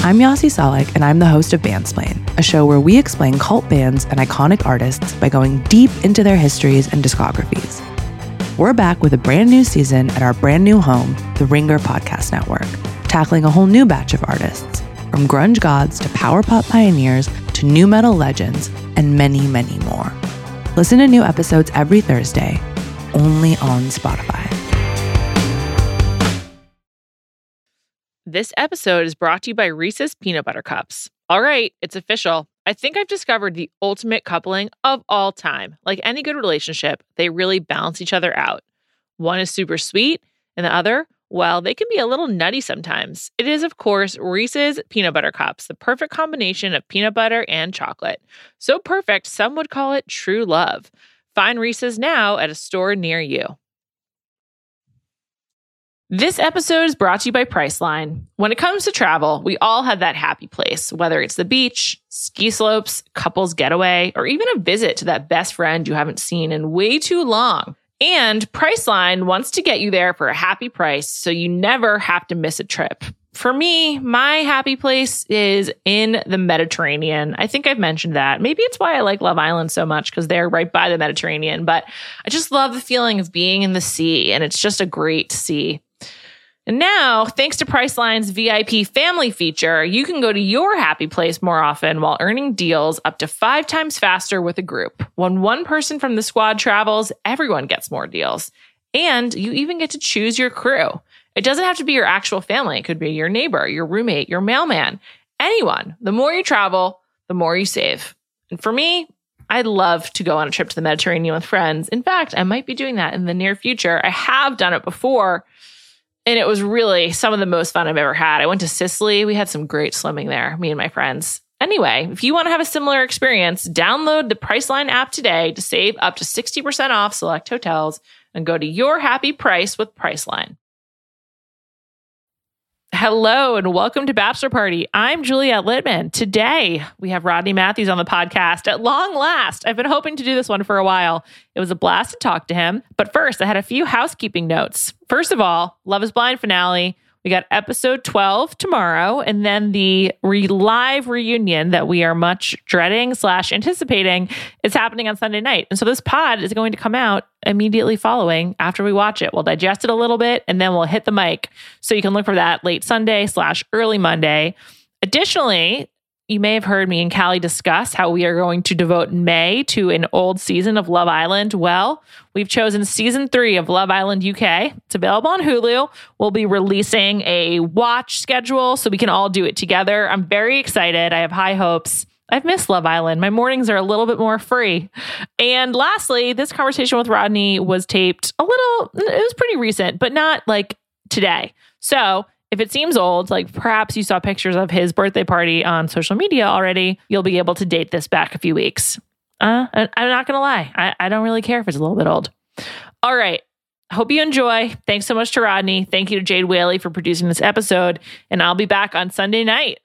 I'm Yasi Salek, and I'm the host of Bandsplain, a show where we explain cult bands and iconic artists by going deep into their histories and discographies. We're back with a brand new season at our brand new home, the Ringer Podcast Network, tackling a whole new batch of artists, from grunge gods to power pop pioneers to nu metal legends, and many, many more. Listen to new episodes every Thursday, only on Spotify. This episode is brought to you by Reese's Peanut Butter Cups. All right, it's official. I think I've discovered the ultimate coupling of all time. Like any good relationship, they really balance each other out. One is super sweet, and the other, well, they can be a little nutty sometimes. It is, of course, Reese's Peanut Butter Cups, the perfect combination of peanut butter and chocolate. So perfect, some would call it true love. Find Reese's now at a store near you. This episode is brought to you by Priceline. When it comes to travel, we all have that happy place, whether it's the beach, ski slopes, couples getaway, or even a visit to that best friend you haven't seen in way too long. And Priceline wants to get you there for a happy price so you never have to miss a trip. For me, my happy place is in the Mediterranean. I think I've mentioned that. Maybe it's why I like Love Island so much, because they're right by the Mediterranean. But I just love the feeling of being in the sea, and it's just a great sea. And now, thanks to Priceline's VIP family feature, you can go to your happy place more often while earning deals up to 5 times faster with a group. When one person from the squad travels, everyone gets more deals. And you even get to choose your crew. It doesn't have to be your actual family. It could be your neighbor, your roommate, your mailman, anyone. The more you travel, the more you save. And for me, I'd love to go on a trip to the Mediterranean with friends. In fact, I might be doing that in the near future. I have done it before, and it was really some of the most fun I've ever had. I went to Sicily. We had some great swimming there, me and my friends. Anyway, if you want to have a similar experience, download the Priceline app today to save up to 60% off select hotels and go to your happy price with Priceline. Hello and welcome to Bachelor Party. I'm Juliette Littman. Today, we have Rodney Matthews on the podcast at long last. I've been hoping to do this one for a while. It was a blast to talk to him. But first, I had a few housekeeping notes. First of all, Love is Blind finale. We got episode 12 tomorrow, and then the live reunion that we are much dreading / anticipating is happening on Sunday night. And so this pod is going to come out immediately following after we watch it. We'll digest it a little bit, and then we'll hit the mic. So you can look for that late Sunday / early Monday. Additionally, you may have heard me and Callie discuss how we are going to devote May to an old season of Love Island. Well, we've chosen season 3 of Love Island UK. It's available on Hulu. We'll be releasing a watch schedule so we can all do it together. I'm very excited. I have high hopes. I've missed Love Island. My mornings are a little bit more free. And lastly, this conversation with Rodney was taped it was pretty recent, but not like today. So if it seems old, like perhaps you saw pictures of his birthday party on social media already, you'll be able to date this back a few weeks. I'm not going to lie. I don't really care if it's a little bit old. All right. Hope you enjoy. Thanks so much to Rodney. Thank you to Jade Whaley for producing this episode. And I'll be back on Sunday night.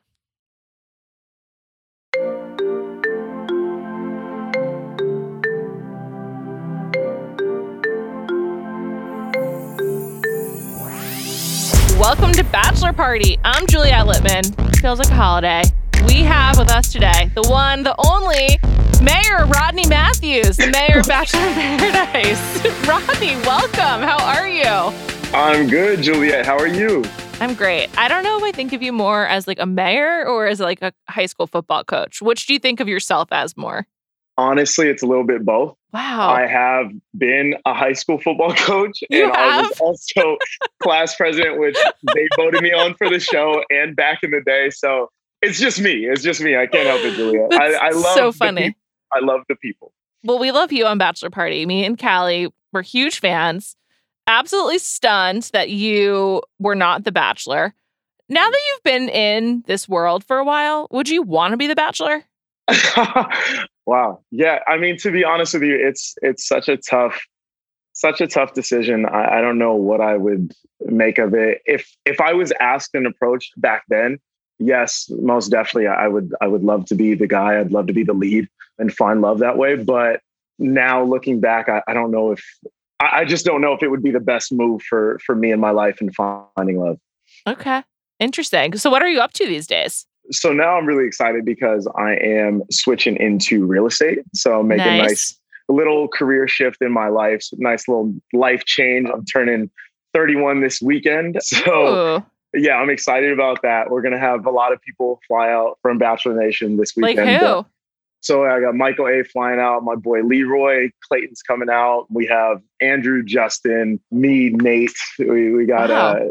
Welcome to Bachelor Party. I'm Juliette Littman. Feels like a holiday. We have with us today the one, the only Mayor Rodney Matthews, the mayor of Bachelor in Paradise. Rodney, welcome. How are you? I'm good, Juliette. How are you? I'm great. I don't know if I think of you more as like a mayor or as like a high school football coach. Which do you think of yourself as more? Honestly, it's a little bit both. Wow. I have been a high school football coach, I was also class president, which they voted me on for the show and back in the day. So it's just me. I can't help it, Juliette. I love so funny. I love the people. Well, we love you on Bachelor Party. Me and Callie were huge fans. Absolutely stunned that you were not the Bachelor. Now that you've been in this world for a while, would you want to be the Bachelor? Wow. Yeah. I mean, to be honest with you, it's such a tough decision. I don't know what I would make of it. If I was asked and approached back then, yes, most definitely I would love to be the guy. I'd love to be the lead and find love that way. But now looking back, I don't know I just don't know if it would be the best move for me in my life and finding love. Okay. Interesting. So what are you up to these days? So now I'm really excited because I am switching into real estate. So I'm making a nice little career shift in my life. So nice little life change. I'm turning 31 this weekend. So yeah, I'm excited about that. We're going to have a lot of people fly out from Bachelor Nation this weekend. Like who? So I got Michael A. flying out, my boy Leroy, Clayton's coming out. We have Andrew, Justin, me, Nate. We got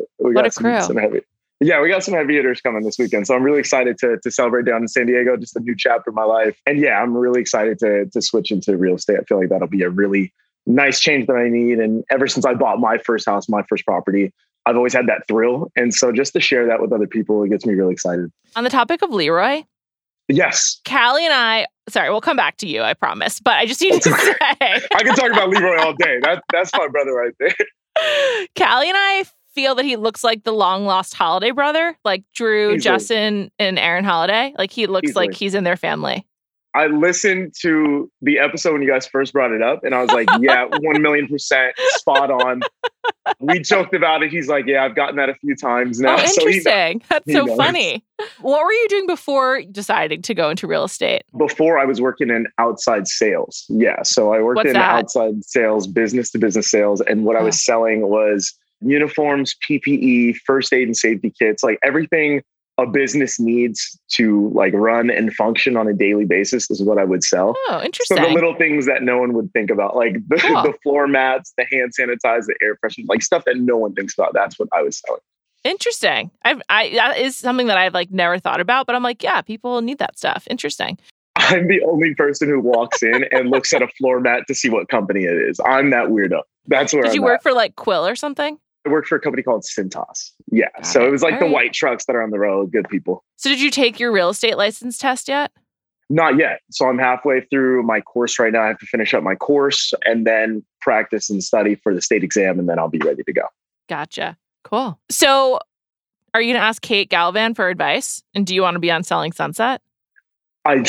some heavy. Yeah, we got some heavy hitters coming this weekend. So I'm really excited to celebrate down in San Diego, just a new chapter of my life. And yeah, I'm really excited to switch into real estate. I feel like that'll be a really nice change that I need. And ever since I bought my first house, my first property, I've always had that thrill. And so just to share that with other people, it gets me really excited. On the topic of Leroy. Yes. Callie and I, sorry, we'll come back to you, I promise. But I just need to say. I can talk about Leroy all day. That's my brother right there. Callie and I feel that he looks like the long lost Holiday brother, like Drew, Justin, and Aaron Holiday. Like he looks like he's in their family. I listened to the episode when you guys first brought it up, and I was like, yeah, 1,000,000% spot on. We joked about it. He's like, yeah, I've gotten that a few times now. Oh, interesting. That's so funny. What were you doing before deciding to go into real estate? Before I was working in outside sales. Yeah. So I worked outside sales, business to business sales. And what I was selling was uniforms, PPE, first aid and safety kits, like everything a business needs to like run and function on a daily basis is what I would sell. Oh, interesting. So the little things that no one would think about, like the floor mats, the hand sanitizer, the air freshener, like stuff that no one thinks about. That's what I was selling. Interesting. That is something that I've like never thought about, but I'm like, yeah, people need that stuff. Interesting. I'm the only person who walks in and looks at a floor mat to see what company it is. I'm that weirdo. That's where Did you work for like Quill or something? I worked for a company called Cintas. Yeah. So it was like the white trucks that are on the road. Good people. So did you take your real estate license test yet? Not yet. So I'm halfway through my course right now. I have to finish up my course and then practice and study for the state exam, and then I'll be ready to go. Gotcha. Cool. So are you going to ask Kate Gallivan for advice? And do you want to be on Selling Sunset? I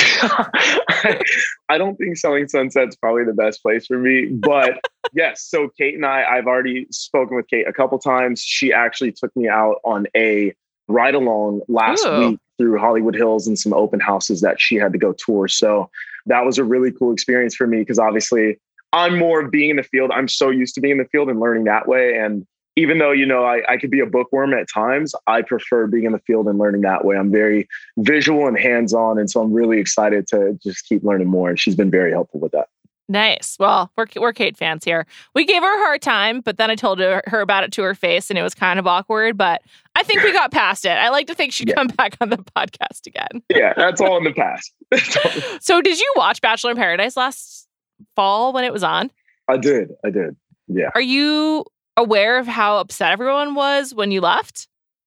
don't think Selling Sunset's probably the best place for me, but yes. So Kate and I've already spoken with Kate a couple times. She actually took me out on a ride along last week through Hollywood Hills and some open houses that she had to go tour. So that was a really cool experience for me because obviously I'm more of being in the field. I'm so used to being in the field and learning that way. And even though, you know, I could be a bookworm at times, I prefer being in the field and learning that way. I'm very visual and hands-on. And so I'm really excited to just keep learning more. And she's been very helpful with that. Nice. Well, we're Kate fans here. We gave her a hard time, but then I told her about it to her face and it was kind of awkward, but I think we got past it. I like to think she'd come back on the podcast again. Yeah, that's all in the past. So did you watch Bachelor in Paradise last fall when it was on? I did. Yeah. Are you aware of how upset everyone was when you left?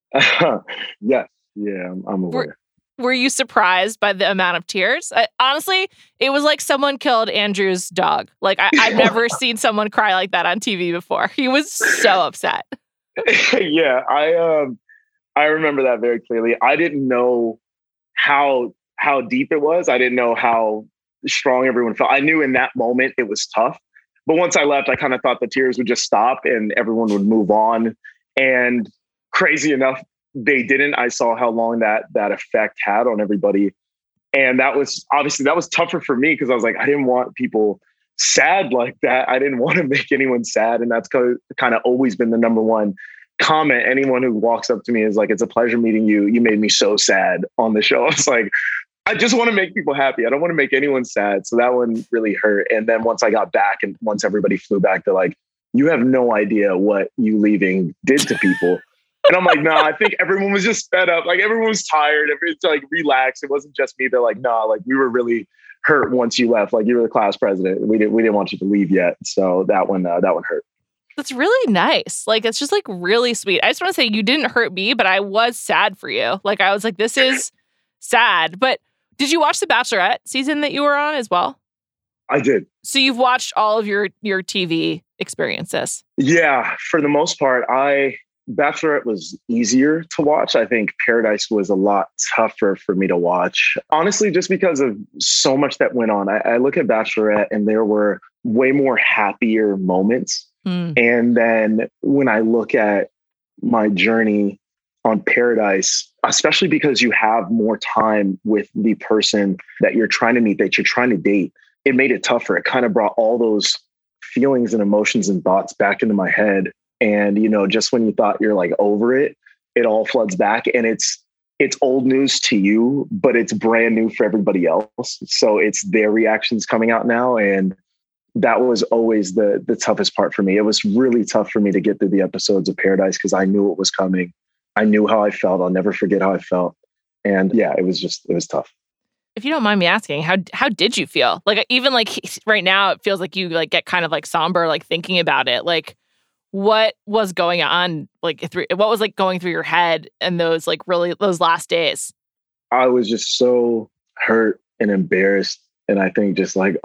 Yes. Yeah, I'm aware. Were you surprised by the amount of tears? Honestly, it was like someone killed Andrew's dog. Like I've never seen someone cry like that on TV before. He was so upset. Yeah, I remember that very clearly. I didn't know how deep it was. I didn't know how strong everyone felt. I knew in that moment it was tough. But once I left, I kind of thought the tears would just stop and everyone would move on. And crazy enough, they didn't. I saw how long that effect had on everybody. And that was tougher for me because I was like, I didn't want people sad like that. I didn't want to make anyone sad. And that's kind of always been the number one comment. Anyone who walks up to me is like, it's a pleasure meeting you. You made me so sad on the show. I was like, I just want to make people happy. I don't want to make anyone sad. So that one really hurt. And then once I got back and once everybody flew back, they're like, you have no idea what you leaving did to people. And I'm like, no, I think everyone was just fed up. Like everyone was tired. Everyone's like relaxed. It wasn't just me. They're like, nah, like we were really hurt once you left. Like you were the class president. We didn't want you to leave yet. So that one hurt. That's really nice. Like, it's just like really sweet. I just want to say you didn't hurt me, but I was sad for you. Like I was like, this is sad. But did you watch the Bachelorette season that you were on as well? I did. So you've watched all of your TV experiences. Yeah, for the most part, Bachelorette was easier to watch. I think Paradise was a lot tougher for me to watch. Honestly, just because of so much that went on. I look at Bachelorette and there were way more happier moments. And then when I look at my journey on Paradise, especially because you have more time with the person that you're trying to meet, that you're trying to date. It made it tougher. It kind of brought all those feelings and emotions and thoughts back into my head. And, just when you thought you're like over it, it all floods back, and it's old news to you, but it's brand new for everybody else. So it's their reactions coming out now. And that was always the toughest part for me. It was really tough for me to get through the episodes of Paradise because I knew it was coming. I knew how I felt. I'll never forget how I felt. And yeah, it was tough. If you don't mind me asking, how did you feel? Like, even like right now, it feels like you like get kind of like somber, like thinking about it. Like, what was going on? Like, what was like going through your head in those like really those last days? I was just so hurt and embarrassed, and I think just like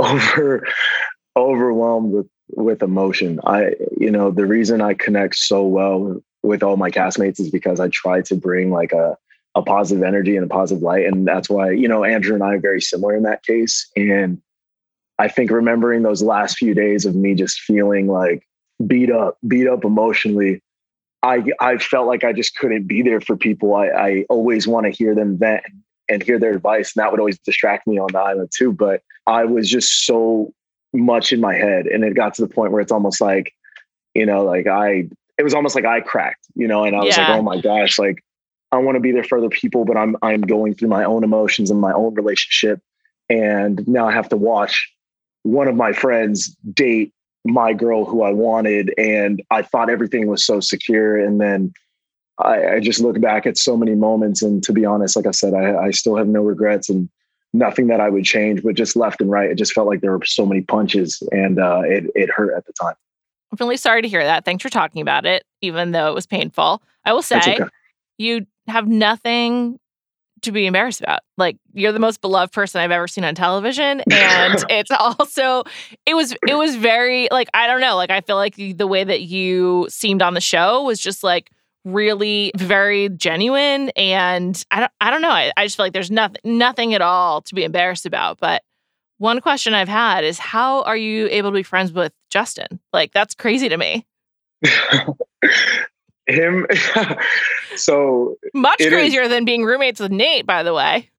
overwhelmed with emotion. The reason I connect so well with all my castmates is because I try to bring like a positive energy and a positive light. And that's why, Andrew and I are very similar in that case. And I think remembering those last few days of me just feeling like beat up emotionally, I felt like I just couldn't be there for people. I always want to hear them vent and hear their advice. And that would always distract me on the island too. But I was just so much in my head. And it got to the point where it's almost like, it was almost like I cracked, and I was like, oh my gosh, like, I want to be there for other people, but I'm going through my own emotions and my own relationship. And now I have to watch one of my friends date my girl who I wanted. And I thought everything was so secure. And then I just look back at so many moments. And to be honest, like I said, I still have no regrets and nothing that I would change, but just left and right. It just felt like there were so many punches, and it hurt at the time. I'm really sorry to hear that. Thanks for talking about it, even though it was painful. I will say, okay. You have nothing to be embarrassed about. Like, you're the most beloved person I've ever seen on television. And it was very, like, I don't know, like, I feel like the way that you seemed on the show was just like really very genuine. And I don't know. I just feel like there's nothing at all to be embarrassed about. But one question I've had is, how are you able to be friends with Justin? Like, that's crazy to me. Him. So much crazier than being roommates with Nate, by the way.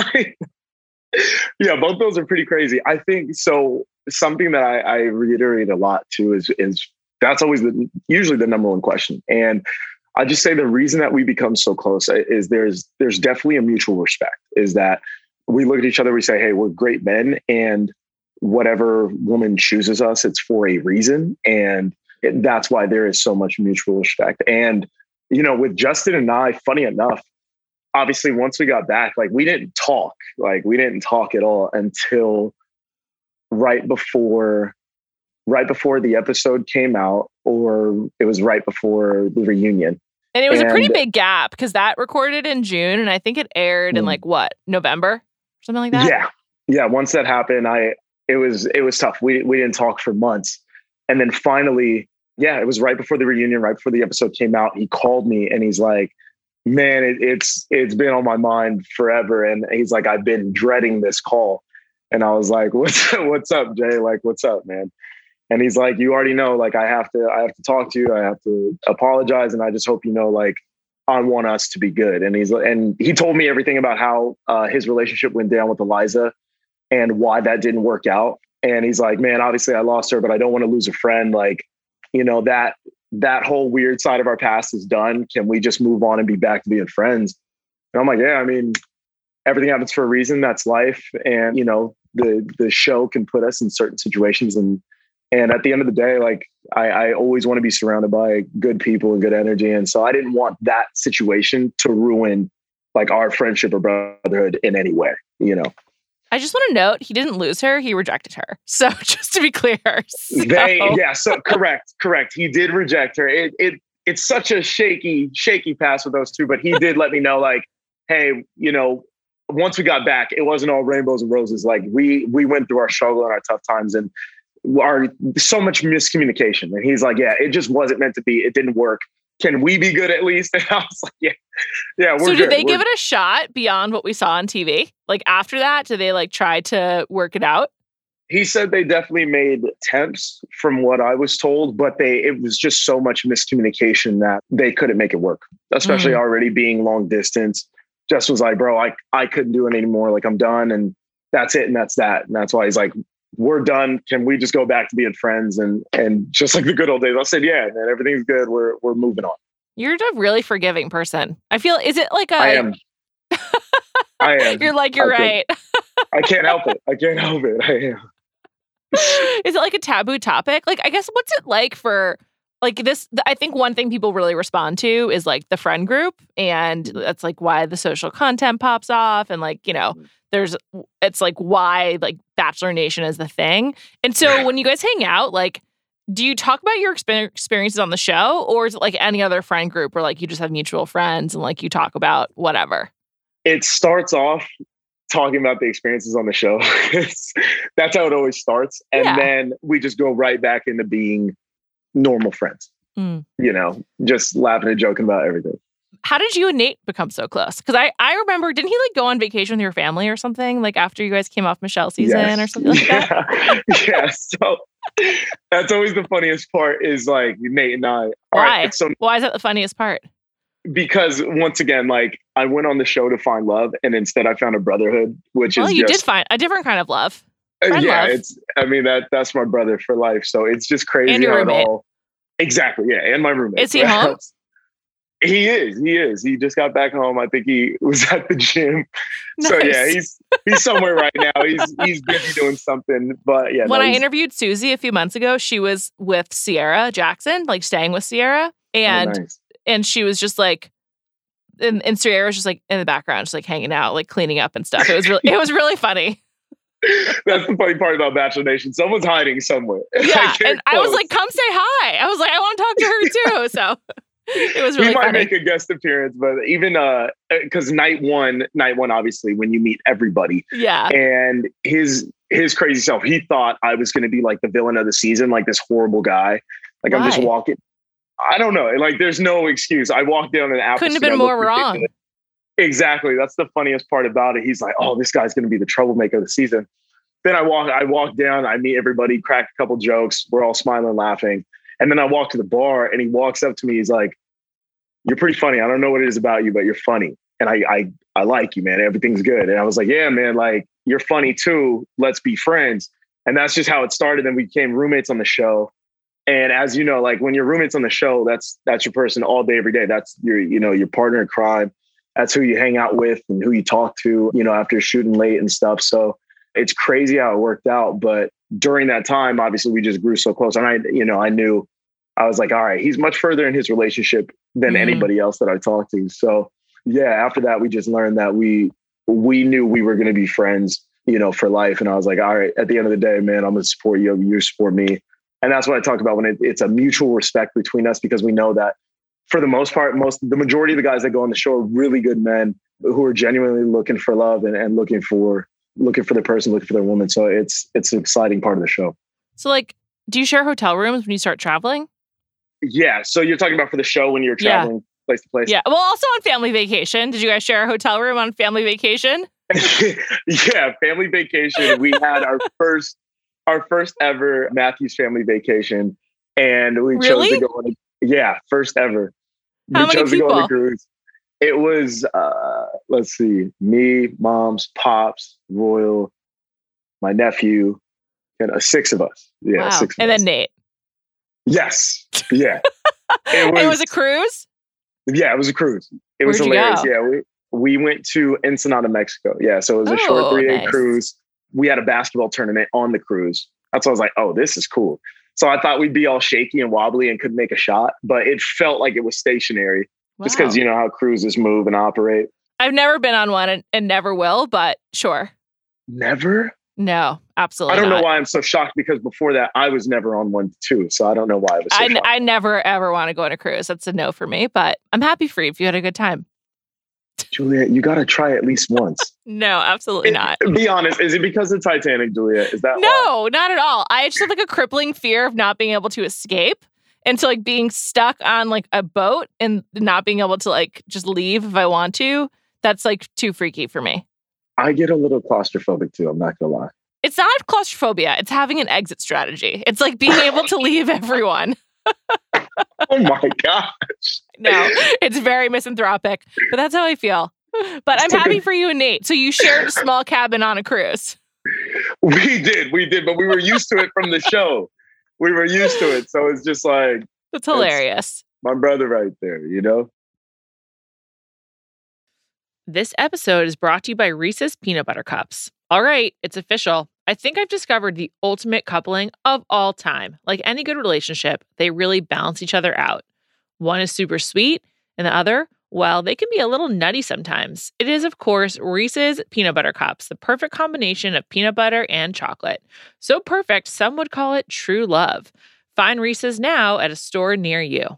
Yeah, both those are pretty crazy. I think so. Something that I reiterate a lot too is that's always usually the number one question. And I just say the reason that we become so close is there's definitely a mutual respect. Is that we look at each other, we say, hey, we're great men, and whatever woman chooses us, it's for a reason. And that's why there is so much mutual respect. And, with Justin and I, funny enough, obviously once we got back, like we didn't talk at all until right before the episode came out, or it was right before the reunion. And it was a pretty big gap because that recorded in June, and I think it aired in like what, November? Something like that? Yeah. Once that happened, it was tough. We didn't talk for months. And then finally, it was right before the reunion, right before the episode came out. He called me and he's like, man, it's been on my mind forever. And he's like, I've been dreading this call. And I was like, what's up, Jay? Like, what's up, man? And he's like, you already know, like, I have to talk to you. I have to apologize. And I just hope, like, I want us to be good. And he told me everything about how his relationship went down with Eliza and why that didn't work out. And he's like, man, obviously I lost her, but I don't want to lose a friend. Like, that whole weird side of our past is done. Can we just move on and be back to being friends? And I'm like, yeah, I mean, everything happens for a reason. That's life. And, the show can put us in certain situations. And at the end of the day, like, I always want to be surrounded by good people and good energy. And so I didn't want that situation to ruin like our friendship or brotherhood in any way, I just want to note, he didn't lose her. He rejected her. So just to be clear. So correct. He did reject her. It's such a shaky pass with those two, but he did let me know, like, hey, once we got back, it wasn't all rainbows and roses. Like we went through our struggle and our tough times and so much miscommunication. And he's like, yeah, it just wasn't meant to be. It didn't work. Can we be good at least? And I was like, yeah, we're good. So did they give it a shot beyond what we saw on TV? Like after that, did they like try to work it out? He said they definitely made attempts from what I was told, but it was just so much miscommunication that they couldn't make it work, especially already being long distance. Just was like, bro, I couldn't do it anymore. Like, I'm done, and that's it. And that's that. And that's why he's like, we're done. Can we just go back to being friends? And just like the good old days. I said, yeah, man, everything's good. We're moving on. You're a really forgiving person. I feel, is it like I am. I am. You're like, you're right. I can't help it. I can't help it. I am. Is it like a taboo topic? Like, I guess, what's it like for like this? I think one thing people really respond to is like the friend group. And that's like why the social content pops off. And like, you know, it's like why like Bachelor Nation is the thing. And so when you guys hang out, like, do you talk about your experiences on the show, or is it like any other friend group where like you just have mutual friends and like you talk about whatever? It starts off talking about the experiences on the show. That's how it always starts. And then we just go right back into being normal friends, you know, just laughing and joking about everything. How did you and Nate become so close? Because I remember, didn't he like go on vacation with your family or something? Like after you guys came off Michelle's season or something like that? Yeah. So that's always the funniest part is like Nate and I. Why? Why is that the funniest part? Because once again, like I went on the show to find love, and instead I found a brotherhood, which is you did find a different kind of love. Friend yeah, love. That's my brother for life. So it's just crazy. And your roommate. Exactly. Yeah. And my roommate. Is he home? He is. He just got back home. I think he was at the gym. Nice. So yeah, he's somewhere right now. He's busy doing something. But yeah. When I interviewed Susie a few months ago, she was with Sierra Jackson, like staying with Sierra. And nice. And she was just like, and Sierra was just like in the background, just like hanging out, like cleaning up and stuff. It was really funny. That's the funny part about Bachelor Nation. Someone's hiding somewhere. Yeah, and I was like, come say hi. I was like, I want to talk to her too. So it was really he might funny. make a guest appearance, but even because night one, obviously when you meet everybody, and his crazy self, he thought I was going to be like the villain of the season, like this horrible guy. Like I'm just walking. I don't know. Like there's no excuse. I walked down an apple. Couldn't have been more wrong. Exactly. That's the funniest part about it. He's like, oh, this guy's going to be the troublemaker of the season. Then I walk down, I meet everybody, crack a couple jokes. We're all smiling, laughing. And then I walk to the bar and he walks up to me. He's like, you're pretty funny. I don't know what it is about you, but you're funny. And I like you, man. Everything's good. And I was like, yeah, man, like you're funny too. Let's be friends. And that's just how it started. Then we became roommates on the show. And as you know, like when you're roommates on the show, that's your person all day, every day. That's your partner in crime. That's who you hang out with and who you talk to, after shooting late and stuff. So it's crazy how it worked out. But during that time, obviously we just grew so close. And I knew, I was like, all right, he's much further in his relationship than anybody else that I talked to. So yeah, after that, we just learned that we knew we were going to be friends, for life. And I was like, all right, at the end of the day, man, I'm going to support you. You support me. And that's what I talk about when it's a mutual respect between us, because we know that for the most part, the majority of the guys that go on the show are really good men who are genuinely looking for love and looking for their person, looking for their woman. So it's an exciting part of the show. So like, do you share hotel rooms when you start traveling? Yeah. So you're talking about for the show when you're traveling place to place? Yeah. Well, also on family vacation. Did you guys share a hotel room on family vacation? Yeah. Family vacation. We had our first ever Matthews family vacation. And we chose to go on first ever. How many people? To go on a cruise. It was, let's see, me, moms, pops, Royal, my nephew, and 6 of us. Yeah, wow. 6 of and us. Then Nate. Yes. Yeah. It was a cruise? Yeah, it was a cruise. It was Where'd hilarious. You go? Yeah, we went to Ensenada, Mexico. Yeah, so it was a short 3-day cruise. We had a basketball tournament on the cruise. That's why I was like, oh, this is cool. So I thought we'd be all shaky and wobbly and couldn't make a shot, but it felt like it was stationary. Wow. Just because you know how cruises move and operate. I've never been on one and never will, but sure. Never? No, absolutely I don't not. know why I'm so shocked, because before that, I was never on one too. So I don't know why I was so shocked. I never, ever want to go on a cruise. That's a no for me, but I'm happy for you if you had a good time. Juliet, you got to try at least once. No, absolutely not. Be honest. Is it because of Titanic, Juliet? Is that No, not at all. I just have like a crippling fear of not being able to escape. And so like being stuck on like a boat and not being able to like just leave if I want to, that's like too freaky for me. I get a little claustrophobic too. I'm not going to lie. It's not claustrophobia. It's having an exit strategy. It's like being able to leave everyone. Oh my gosh. No, it's very misanthropic, but that's how I feel. But I'm happy for you and Nate. So you shared a small cabin on a cruise. We did, but we were used to it from the show. We were used to it. So it's just like, That's hilarious. My brother right there, you know? This episode is brought to you by Reese's Peanut Butter Cups. All right, it's official. I think I've discovered the ultimate coupling of all time. Like any good relationship, they really balance each other out. One is super sweet, and the other, well, they can be a little nutty sometimes. It is, of course, Reese's Peanut Butter Cups, the perfect combination of peanut butter and chocolate. So perfect, some would call it true love. Find Reese's now at a store near you.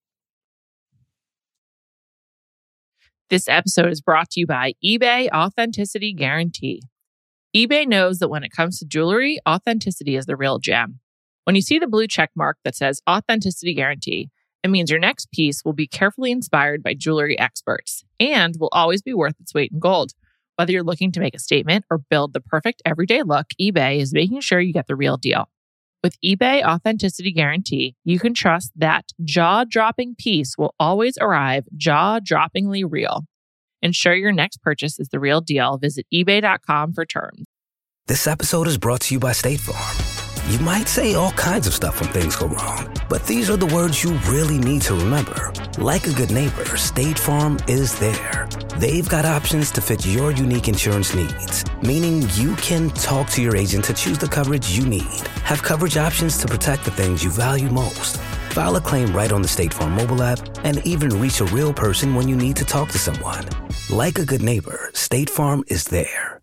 This episode is brought to you by eBay Authenticity Guarantee. eBay knows that when it comes to jewelry, authenticity is the real gem. When you see the blue check mark that says Authenticity Guarantee, it means your next piece will be carefully inspired by jewelry experts and will always be worth its weight in gold. Whether you're looking to make a statement or build the perfect everyday look, eBay is making sure you get the real deal. With eBay Authenticity Guarantee, you can trust that jaw-dropping piece will always arrive jaw-droppingly real. Ensure your next purchase is the real deal. Visit eBay.com for terms. This episode is brought to you by State Farm. You might say all kinds of stuff when things go wrong, but these are the words you really need to remember. Like a good neighbor, State Farm is there. They've got options to fit your unique insurance needs, meaning you can talk to your agent to choose the coverage you need. Have coverage options to protect the things you value most. File a claim right on the State Farm mobile app and even reach a real person when you need to talk to someone. Like a good neighbor, State Farm is there.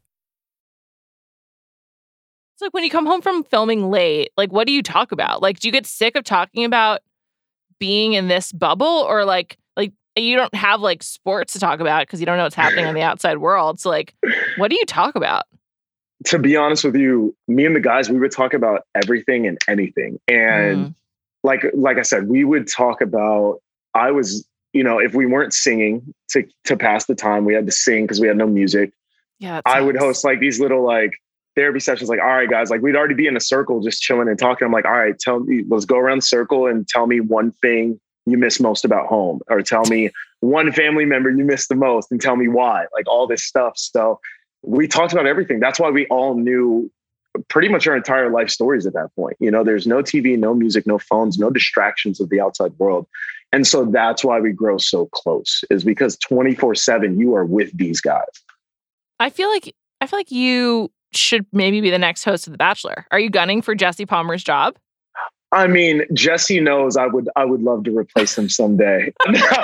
It's like when you come home from filming late, like what do you talk about? Like, do you get sick of talking about being in this bubble, or like you don't have like sports to talk about because you don't know what's happening in the outside world? So like, what do you talk about? To be honest with you, me and the guys, we would talk about everything and anything. And like I said, we would talk about, I was, if we weren't singing to pass the time, we had to sing because we had no music. Yeah, I would host like these little like therapy sessions. Like, all right, guys, like we'd already be in a circle just chilling and talking. I'm like, all right, let's go around the circle and tell me one thing you miss most about home, or tell me one family member you miss the most and tell me why, like all this stuff. So we talked about everything. That's why we all knew pretty much our entire life stories at that point. There's no TV, no music, no phones, no distractions of the outside world. And so that's why we grow so close, is because 24/7 you are with these guys. I feel like you should maybe be the next host of The Bachelor. Are you gunning for Jesse Palmer's job? I mean, Jesse knows I would love to replace him someday.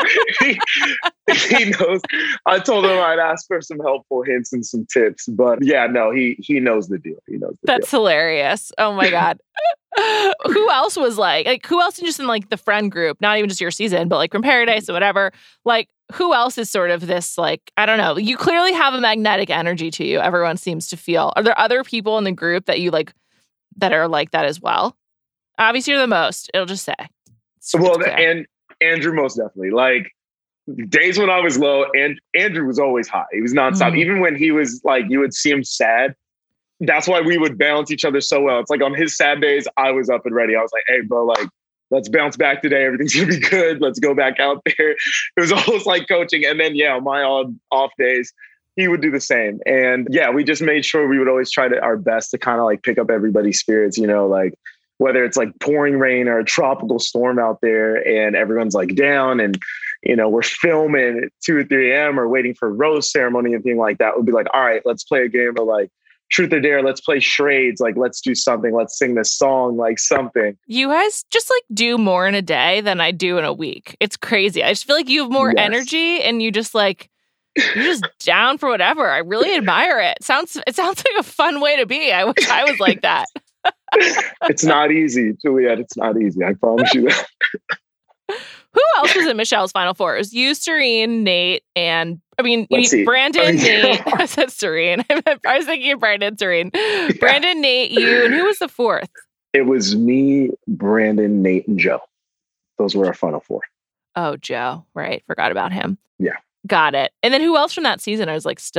He knows. I told him I'd ask for some helpful hints and some tips, but yeah, no, he knows the deal. That's hilarious. Oh my God. Who else was like who else just in like the friend group, not even just your season, but like from Paradise or whatever, like who else is sort of this, like, I don't know, you clearly have a magnetic energy to you. Everyone seems to feel. Are there other people in the group that you like that are like that as well? Obviously you're the most, it'll just say. And Andrew most definitely. Like days when I was low, and Andrew was always high. He was nonstop. Even when he was like, you would see him sad. That's why we would balance each other so well. It's like on his sad days, I was up and ready. I was like, hey, bro, like, let's bounce back today. Everything's going to be good. Let's go back out there. It was almost like coaching. And then, yeah, on my off days, he would do the same. And yeah, we just made sure we would always try our best to kind of like pick up everybody's spirits, like whether it's like pouring rain or a tropical storm out there and everyone's like down and, we're filming at 2 or 3 a.m. or waiting for a rose ceremony and thing like that. Would be like, all right, let's play a game of like truth or dare. Let's play charades. Like, let's do something. Let's sing this song, like something. You guys just like do more in a day than I do in a week. It's crazy. I just feel like you have more energy and you just like, you're just down for whatever. I really admire it. It sounds like a fun way to be. I wish I was like that. It's not easy, Juliet. It's not easy. I promise you that. Who else was in Michelle's Final Four? It was you, Serene, Nate, and Brandon, Nate. I said Serene. I was thinking of Brandon, Serene. Yeah. Brandon, Nate, you, and who was the fourth? It was me, Brandon, Nate, and Joe. Those were our Final Four. Oh, Joe. Right. Forgot about him. Yeah. Got it. And then who else from that season is like still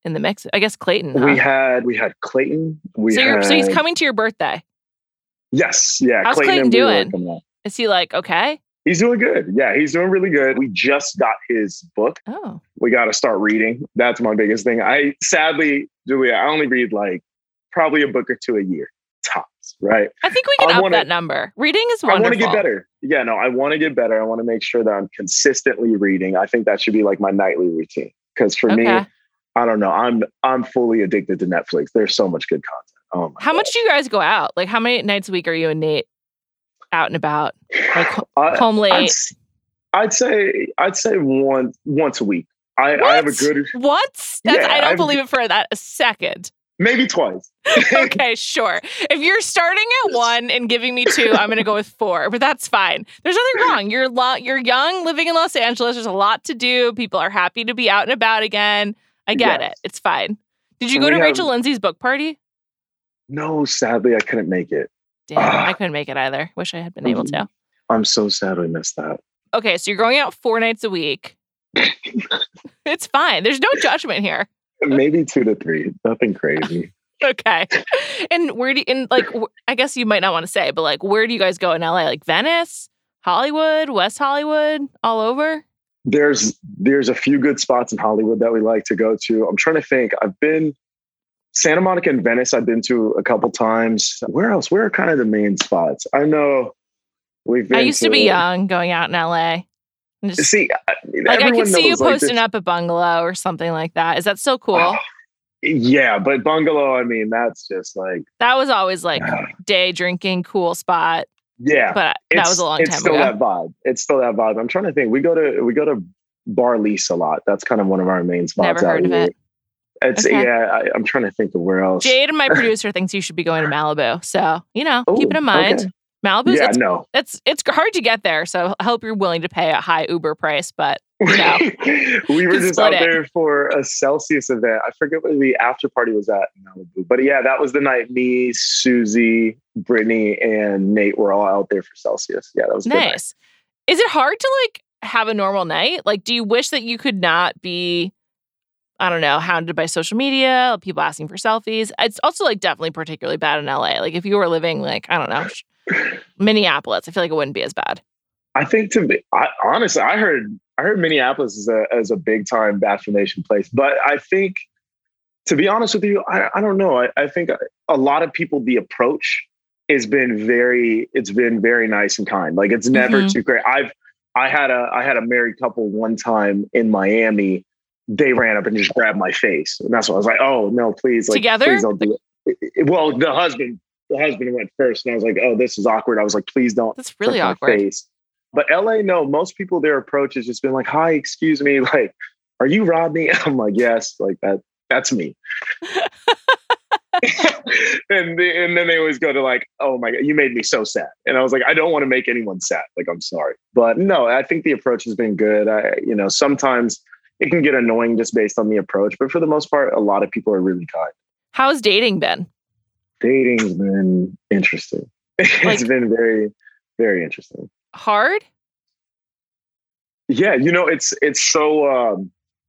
in the mix? I guess Clayton. Huh? We had Clayton. So he's coming to your birthday. Yes, yeah. How's Clayton doing? Is he like okay? He's doing good. Yeah, he's doing really good. We just got his book. Oh. We got to start reading. That's my biggest thing. Sadly, Julia, I only read like probably a book or two a year, tops, right? I think we can up that number. Reading is wonderful. I want to get better. Yeah, no, I want to get better. I want to make sure that I'm consistently reading. I think that should be like my nightly routine. Because for me, I don't know. I'm fully addicted to Netflix. There's so much good content. Oh my How much do you guys go out? Like how many nights a week are you and Nate out and about? Like home late? I'd say once a week. I have a good What? I don't believe it for that a second. Maybe twice. Okay, sure. If you're starting at 1 and giving me 2, I'm going to go with 4, but that's fine. There's nothing wrong. You're young, living in Los Angeles. There's a lot to do. People are happy to be out and about again. I get it. It's fine. Did you go to Rachel Lindsay's book party? No, sadly, I couldn't make it. Damn, I couldn't make it either. Wish I had been able to. I'm so sad I missed that. Okay, so you're going out 4 nights a week. It's fine. There's no judgment here. Maybe 2 to 3. Nothing crazy. Okay. And I guess you might not want to say, but like, where do you guys go in LA? Like Venice, Hollywood, West Hollywood, all over? There's a few good spots in Hollywood that we like to go to. I'm trying to think. I've been Santa Monica and Venice. I've been to a couple times. Where else? Where are kind of the main spots? I know we've been. I used to be young going out in LA. See, like I could see you posting up a bungalow or something like that. Is that so cool? Yeah, but bungalow, I mean, that's just like that was always like day drinking, cool spot. Yeah, but that was a long time ago. It's still that vibe. It's still that vibe. I'm trying to think. We go to Bar Lise a lot. That's kind of one of our main spots. Never heard of it. It's I'm trying to think of where else. Jade, my producer, thinks you should be going to Malibu. So keep it in mind. Okay. Malibu's it's hard to get there. So I hope you're willing to pay a high Uber price. But we were just out there for a Celsius event. I forget what the after party was at in Malibu. But yeah, that was the night me, Susie, Brittany, and Nate were all out there for Celsius. Yeah, that was nice. Is it hard to like have a normal night? Like, do you wish that you could not be, I don't know, hounded by social media, people asking for selfies? It's also like definitely particularly bad in LA. Like if you were living like, I don't know, Minneapolis, I feel like it wouldn't be as bad. I think honestly, I heard Minneapolis is a big time Bachelor Nation place, but I think, to be honest with you, I don't know. I think a lot of people, the approach has been very nice and kind. Like it's never too great. I had a married couple one time in Miami. They ran up and just grabbed my face, and that's why I was like, oh no, please, like, together. Please don't do it. Well, the husband went first, and I was like, oh, this is awkward. I was like, please don't. That's really awkward. Face. But LA, no, most people, their approach has just been like, hi, excuse me. Like, are you Rodney? I'm like, yes, like that's me. and then they always go to like, oh my God, you made me so sad. And I was like, I don't want to make anyone sad. Like, I'm sorry. But no, I think the approach has been good. Sometimes it can get annoying just based on the approach. But for the most part, a lot of people are really kind. How's dating been? Dating's been interesting. It's been very, very interesting. Hard? Yeah, it's so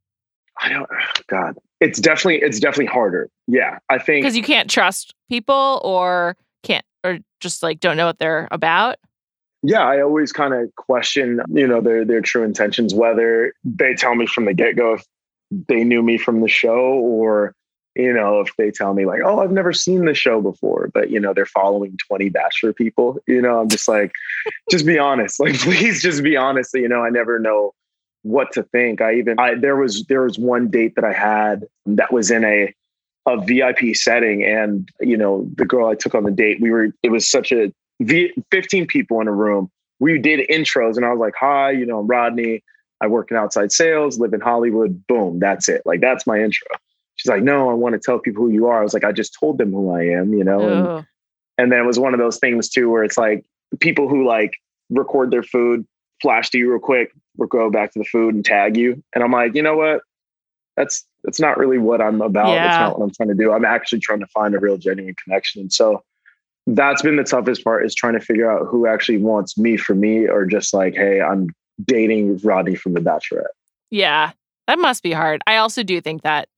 it's definitely harder. Yeah, I think because you can't trust people or just like don't know what they're about. Yeah, I always kind of question, their true intentions, whether they tell me from the get-go if they knew me from the show, or if they tell me like, oh, I've never seen the show before, but they're following 20 Bachelor people, I'm just like, just be honest. Like, please just be honest. I never know what to think. There was one date that I had that was in a VIP setting, and, the girl I took on the date, it was such 15 people in a room. We did intros, and I was like, hi, I'm Rodney. I work in outside sales, live in Hollywood. Boom. That's it. Like, that's my intro. She's like, no, I want to tell people who you are. I was like, I just told them who I am, and then it was one of those things too, where it's like people who like record their food, flash to you real quick, or go back to the food and tag you. And I'm like, you know what? That's not really what I'm about. Yeah. That's not what I'm trying to do. I'm actually trying to find a real genuine connection. And so that's been the toughest part, is trying to figure out who actually wants me for me, or just like, hey, I'm dating Rodney from The Bachelorette. Yeah, that must be hard. I also do think that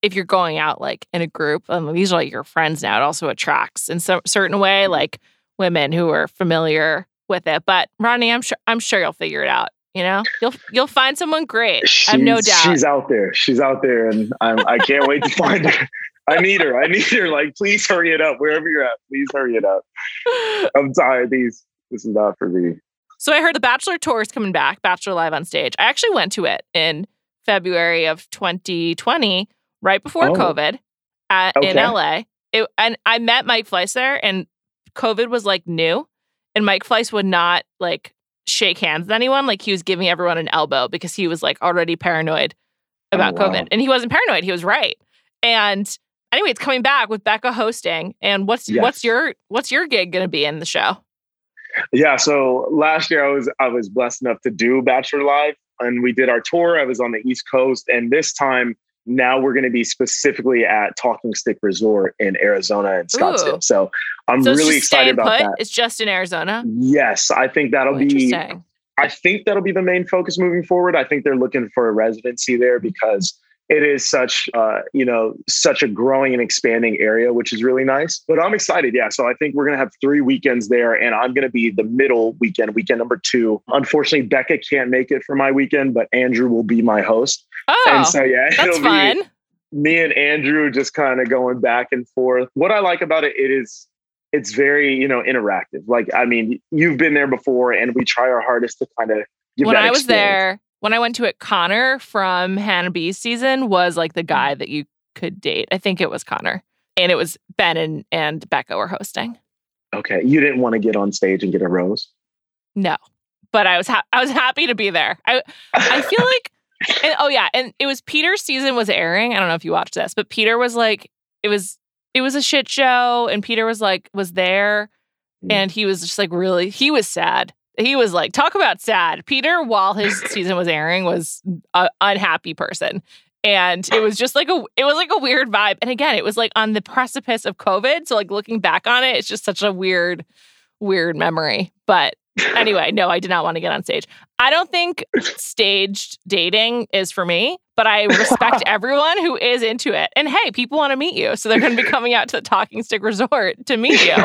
if you're going out like in a group, these are like your friends now, it also attracts in some certain way, like women who are familiar with it. But Rodney, I'm sure you'll figure it out. You know, you'll find someone great. I have no doubt. She's out there, and I can't wait to find her. I need her. Like, please hurry it up. Wherever you're at, please hurry it up. I'm tired. This is not for me. So I heard the Bachelor tour is coming back, Bachelor Live on Stage. I actually went to it in February of 2020, right before COVID, in LA. And I met Mike Fleiss there, and COVID was like new, and Mike Fleiss would not like shake hands with anyone. Like, he was giving everyone an elbow because he was like already paranoid about COVID. And he wasn't paranoid. He was right. And anyway, it's coming back with Becca hosting. And what's your gig going to be in the show? Yeah. So last year I was blessed enough to do Bachelor Live, and we did our tour. I was on the East Coast, and this time now we're going to be specifically at Talking Stick Resort in Arizona and Scottsdale. Ooh. So I'm really excited about that. It's just in Arizona? Yes. I think that'll be, I think that'll be the main focus moving forward. I think they're looking for a residency there because it is such a growing and expanding area, which is really nice. But I'm excited. Yeah. So I think we're going to have 3 weekends there, and I'm going to be the middle weekend number 2. Unfortunately, Becca can't make it for my weekend, but Andrew will be my host. Oh, and so, yeah, that's fun. Me and Andrew just kind of going back and forth. What I like about it's very, interactive. Like, I mean, you've been there before, and we try our hardest to kind of give when that I was experience. there, when I went to it, Connor from Hannah B's season was like the guy that you could date. I think it was Connor. And it was Ben and Becca were hosting. Okay. You didn't want to get on stage and get a rose? No. But I was happy to be there. I feel like, and it was Peter's season was airing. I don't know if you watched this, but Peter was like, it was a shit show, and Peter was there, and he was just like he was sad. He was like, talk about sad. Peter, while his season was airing, was an unhappy person. And it was just like a weird vibe. And again, it was like on the precipice of COVID. So like looking back on it, it's just such a weird memory. But anyway, no, I did not want to get on stage. I don't think staged dating is for me, but I respect everyone who is into it. And hey, people want to meet you. So they're going to be coming out to the Talking Stick Resort to meet you.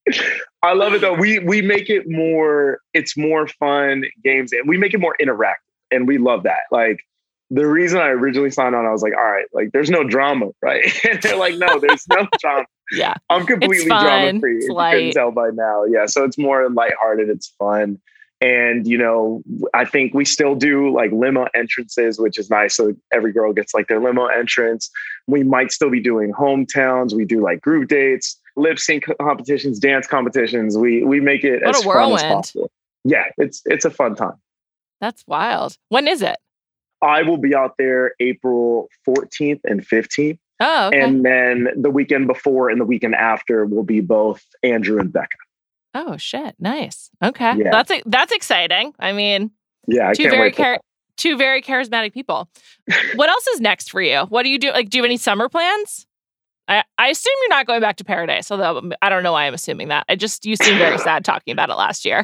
I love it though. We make it it's more fun games, and we make it more interactive, and we love that. Like, the reason I originally signed on, I was like, all right, like, there's no drama, right? And they're like, no, there's no drama. Yeah. I'm completely drama free. You can tell by now. Yeah. So it's more lighthearted. It's fun. And, I think we still do like limo entrances, which is nice. So every girl gets like their limo entrance. We might still be doing hometowns. We do like group dates, lip sync competitions, dance competitions. We make it as fun as possible. Yeah, it's a fun time. That's wild. When is it? I will be out there April 14th and 15th. Oh, okay. And then the weekend before and the weekend after will be both Andrew and Becca. Oh shit! Nice. Okay, yeah. That's exciting. I mean, yeah, two very charismatic people. What else is next for you? What do you do? Like, do you have any summer plans? I assume you're not going back to Paradise, although I don't know why I'm assuming that. You seem very sad talking about it last year.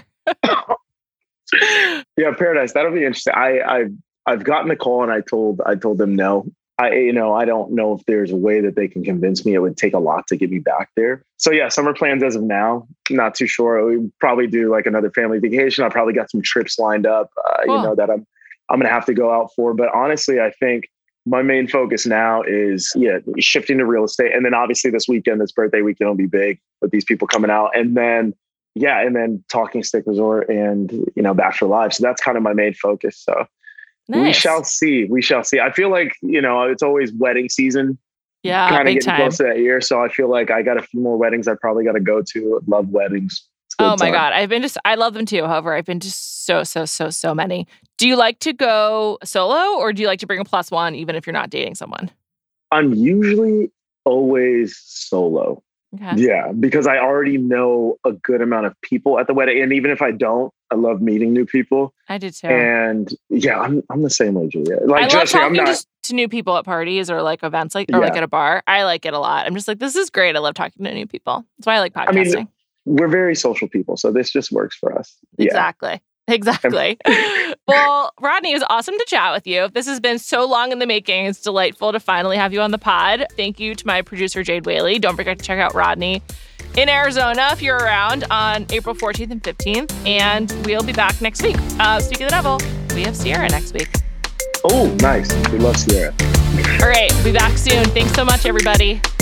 Yeah, Paradise. That'll be interesting. I've gotten the call, and I told them no. I don't know if there's a way that they can convince me. It would take a lot to get me back there. So yeah, summer plans as of now, not too sure. We probably do like another family vacation. I probably got some trips lined up, cool. That I'm going to have to go out for. But honestly, I think my main focus now is shifting to real estate. And then obviously this birthday weekend will be big with these people coming out. And then Talking Stick Resort and, Bachelor Live. So that's kind of my main focus. So nice. We shall see. I feel like, it's always wedding season. Yeah. Kind of getting close to that year. So I feel like I got a few more weddings I probably got to go to. Love weddings. Oh my God. I love them too. However, I've been to so many. Do you like to go solo, or do you like to bring a plus one, even if you're not dating someone? I'm usually always solo. Okay. Yeah, because I already know a good amount of people at the wedding. And even if I don't, I love meeting new people. I do too. And yeah, I'm the same way, Julia. Like, I love talking to new people at parties or like events, like at a bar. I like it a lot. I'm just like, this is great. I love talking to new people. That's why I like podcasting. I mean, we're very social people, so this just works for us. Exactly. Exactly. Well, Rodney, it was awesome to chat with you. This has been so long in the making. It's delightful to finally have you on the pod. Thank you to my producer, Jade Whaley. Don't forget to check out Rodney in Arizona if you're around on April 14th and 15th. And we'll be back next week. Speaking of the devil, we have Sierra next week. Oh, nice. We love Sierra. All right. We'll be back soon. Thanks so much, everybody.